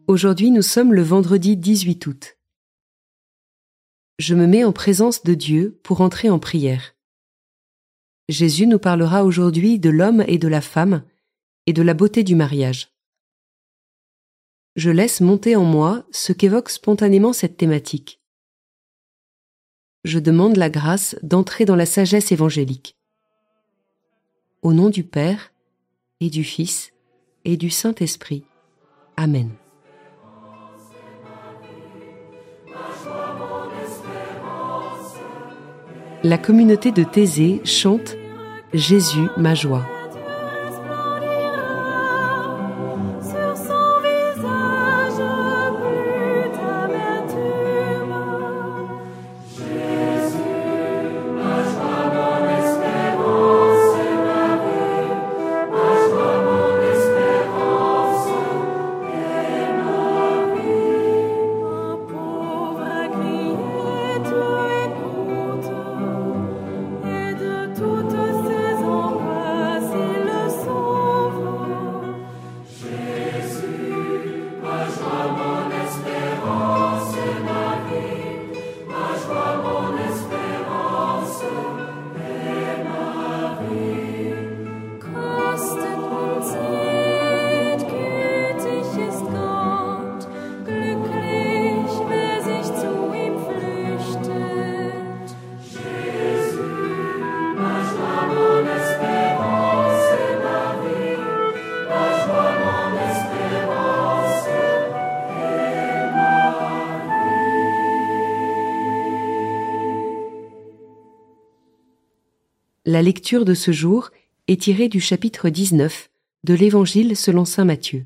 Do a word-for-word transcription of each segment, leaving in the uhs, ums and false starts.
Aujourd'hui, nous sommes le vendredi dix-huit août. Je me mets en présence de Dieu pour entrer en prière. Jésus nous parlera aujourd'hui de l'homme et de la femme et de la beauté du mariage. Je laisse monter en moi ce qu'évoque spontanément cette thématique. Je demande la grâce d'entrer dans la sagesse évangélique. Au nom du Père et du Fils et du Saint-Esprit. Amen. La communauté de Thésée chante « Jésus, ma joie ». La lecture de ce jour est tirée du chapitre dix-neuf de l'Évangile selon saint Matthieu.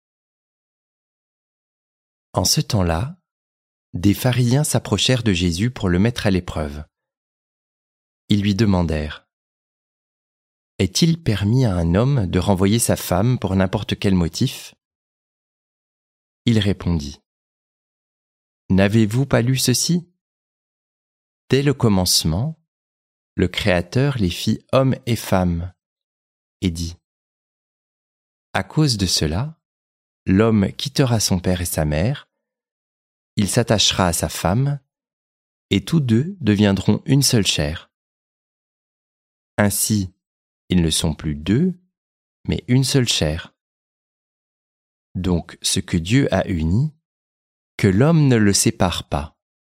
En ce temps-là, des pharisiens s'approchèrent de Jésus pour le mettre à l'épreuve. Ils lui demandèrent : « Est-il permis à un homme de renvoyer sa femme pour n'importe quel motif ?» Il répondit : « N'avez-vous pas lu ceci ? Dès le commencement, le Créateur les fit hommes et femmes, et dit : à cause de cela, l'homme quittera son père et sa mère, il s'attachera à sa femme, et tous deux deviendront une seule chair. Ainsi, ils ne sont plus deux, mais une seule chair. Donc ce que Dieu a uni, que l'homme ne le sépare pas. »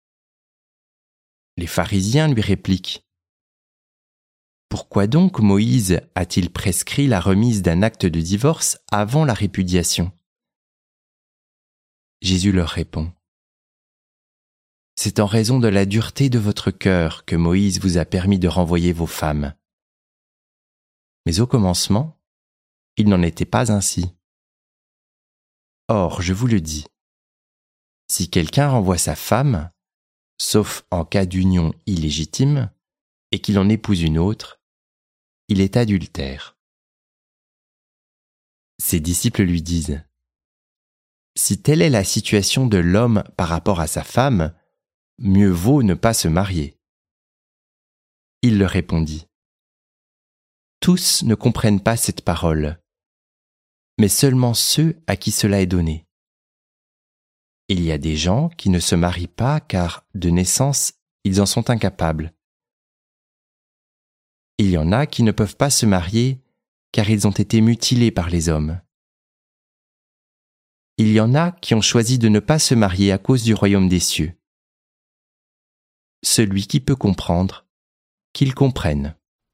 Les pharisiens lui répliquent : « Pourquoi donc Moïse a-t-il prescrit la remise d'un acte de divorce avant la répudiation ?» Jésus leur répond : « C'est en raison de la dureté de votre cœur que Moïse vous a permis de renvoyer vos femmes. Mais au commencement, il n'en était pas ainsi. Or, je vous le dis, si quelqu'un renvoie sa femme, sauf en cas d'union illégitime, et qu'il en épouse une autre, il est adultère. » Ses disciples lui disent : « Si telle est la situation de l'homme par rapport à sa femme, mieux vaut ne pas se marier. » Il leur répondit : « Tous ne comprennent pas cette parole, mais seulement ceux à qui cela est donné. Il y a des gens qui ne se marient pas car, de naissance, ils en sont incapables. Il y en a qui ne peuvent pas se marier car ils ont été mutilés par les hommes. Il y en a qui ont choisi de ne pas se marier à cause du royaume des cieux. Celui qui peut comprendre, qu'il comprenne. »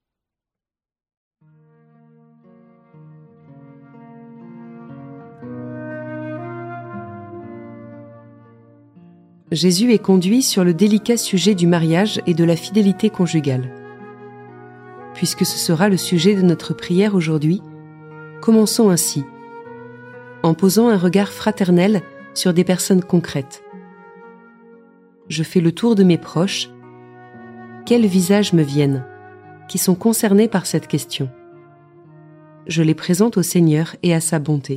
Jésus est conduit sur le délicat sujet du mariage et de la fidélité conjugale. Puisque ce sera le sujet de notre prière aujourd'hui, commençons ainsi, en posant un regard fraternel sur des personnes concrètes. Je fais le tour de mes proches. Quels visages me viennent, qui sont concernés par cette question ? Je les présente au Seigneur et à sa bonté.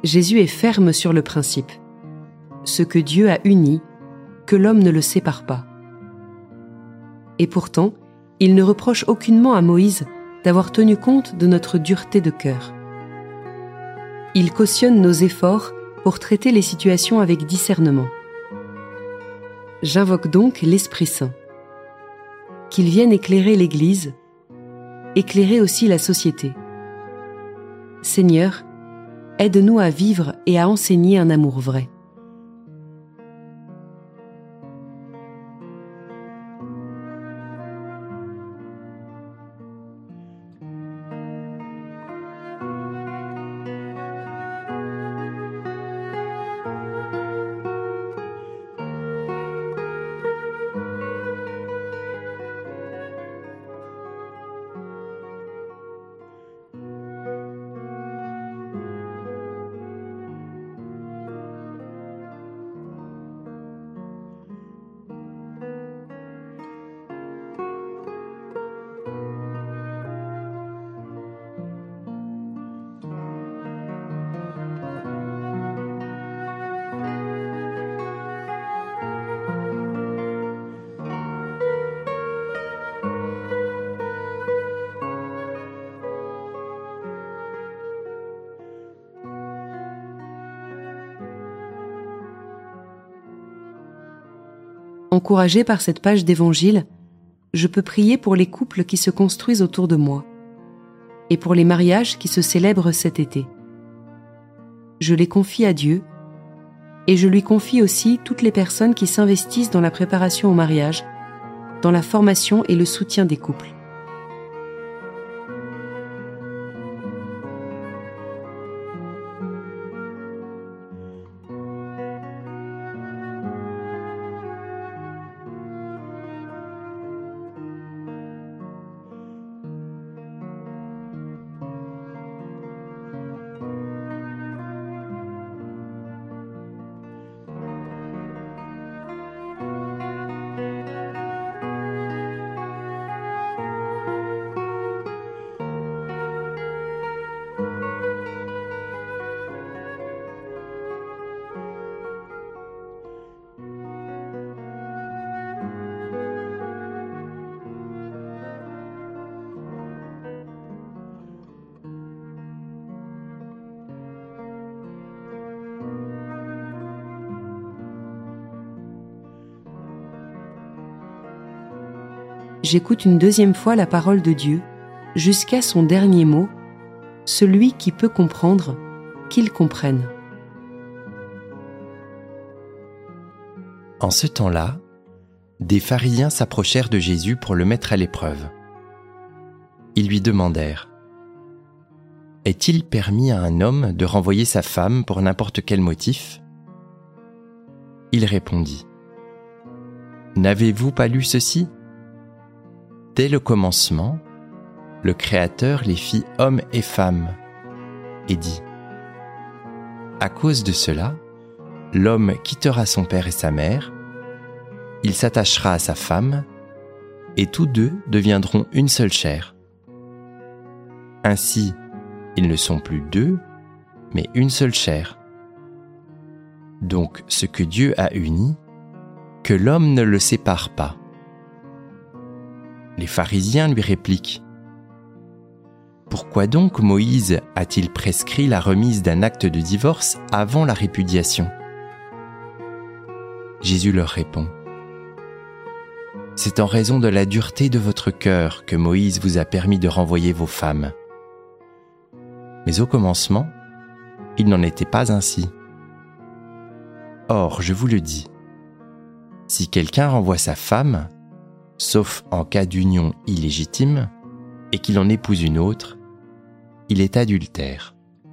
Jésus est ferme sur le principe. Ce que Dieu a uni, que l'homme ne le sépare pas. Et pourtant, il ne reproche aucunement à Moïse d'avoir tenu compte de notre dureté de cœur. Il cautionne nos efforts pour traiter les situations avec discernement. J'invoque donc l'Esprit Saint, qu'il vienne éclairer l'Église, éclairer aussi la société. Seigneur, aide-nous à vivre et à enseigner un amour vrai. Encouragée par cette page d'évangile, je peux prier pour les couples qui se construisent autour de moi et pour les mariages qui se célèbrent cet été. Je les confie à Dieu et je lui confie aussi toutes les personnes qui s'investissent dans la préparation au mariage, dans la formation et le soutien des couples. J'écoute une deuxième fois la parole de Dieu, jusqu'à son dernier mot, celui qui peut comprendre, qu'il comprenne. En ce temps-là, des pharisiens s'approchèrent de Jésus pour le mettre à l'épreuve. Ils lui demandèrent : « Est-il permis à un homme de renvoyer sa femme pour n'importe quel motif ?» Il répondit : « N'avez-vous pas lu ceci ? Dès le commencement, le Créateur les fit hommes et femmes, et dit : à cause de cela, l'homme quittera son père et sa mère, il s'attachera à sa femme, et tous deux deviendront une seule chair. Ainsi, ils ne sont plus deux, mais une seule chair. Donc, ce que Dieu a uni, que l'homme ne le sépare pas. » Les pharisiens lui répliquent : « Pourquoi donc Moïse a-t-il prescrit la remise d'un acte de divorce avant la répudiation ?» Jésus leur répond : « C'est en raison de la dureté de votre cœur que Moïse vous a permis de renvoyer vos femmes. Mais au commencement, il n'en était pas ainsi. Or, je vous le dis, si quelqu'un renvoie sa femme, sauf en cas d'union illégitime, et qu'il en épouse une autre, il est adultère. »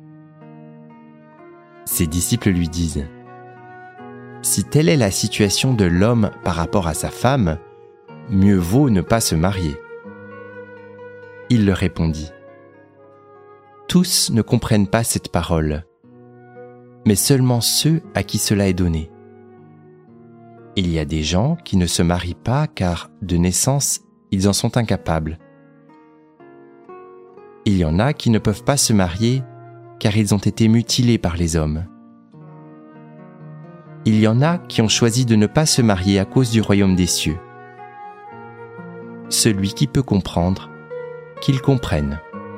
Ses disciples lui disent : « Si telle est la situation de l'homme par rapport à sa femme, mieux vaut ne pas se marier. » Il leur répondit : « Tous ne comprennent pas cette parole, mais seulement ceux à qui cela est donné. Il y a des gens qui ne se marient pas car, de naissance, ils en sont incapables. Il y en a qui ne peuvent pas se marier car ils ont été mutilés par les hommes. Il y en a qui ont choisi de ne pas se marier à cause du royaume des cieux. Celui qui peut comprendre, qu'il comprenne.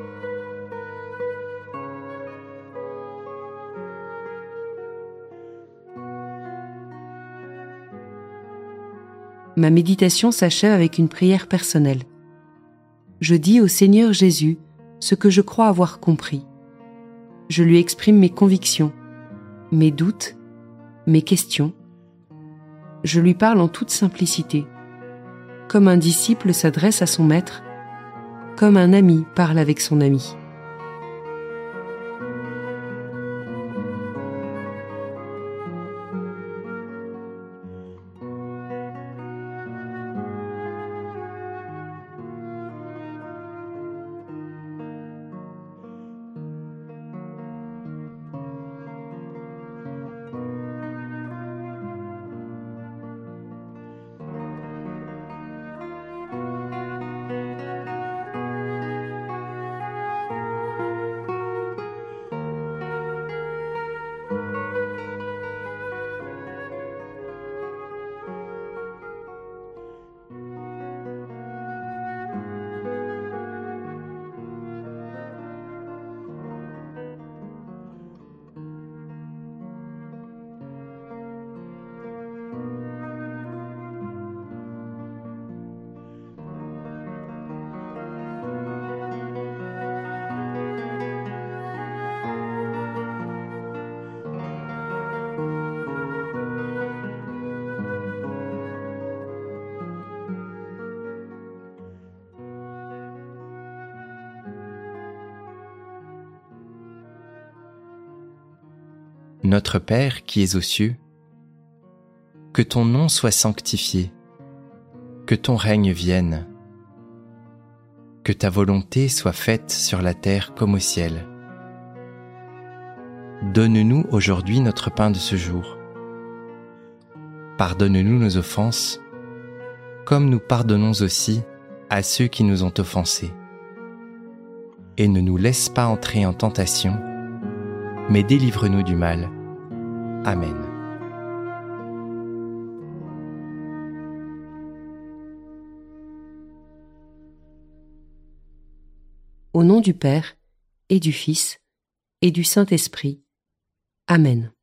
Ma méditation s'achève avec une prière personnelle. Je dis au Seigneur Jésus ce que je crois avoir compris. Je lui exprime mes convictions, mes doutes, mes questions. Je lui parle en toute simplicité, comme un disciple s'adresse à son maître, comme un ami parle avec son ami. Notre Père qui es aux cieux, que ton nom soit sanctifié, que ton règne vienne, que ta volonté soit faite sur la terre comme au ciel. Donne-nous aujourd'hui notre pain de ce jour. Pardonne-nous nos offenses, comme nous pardonnons aussi à ceux qui nous ont offensés. Et ne nous laisse pas entrer en tentation, mais délivre-nous du mal. Amen. Au nom du Père, et du Fils, et du Saint-Esprit. Amen.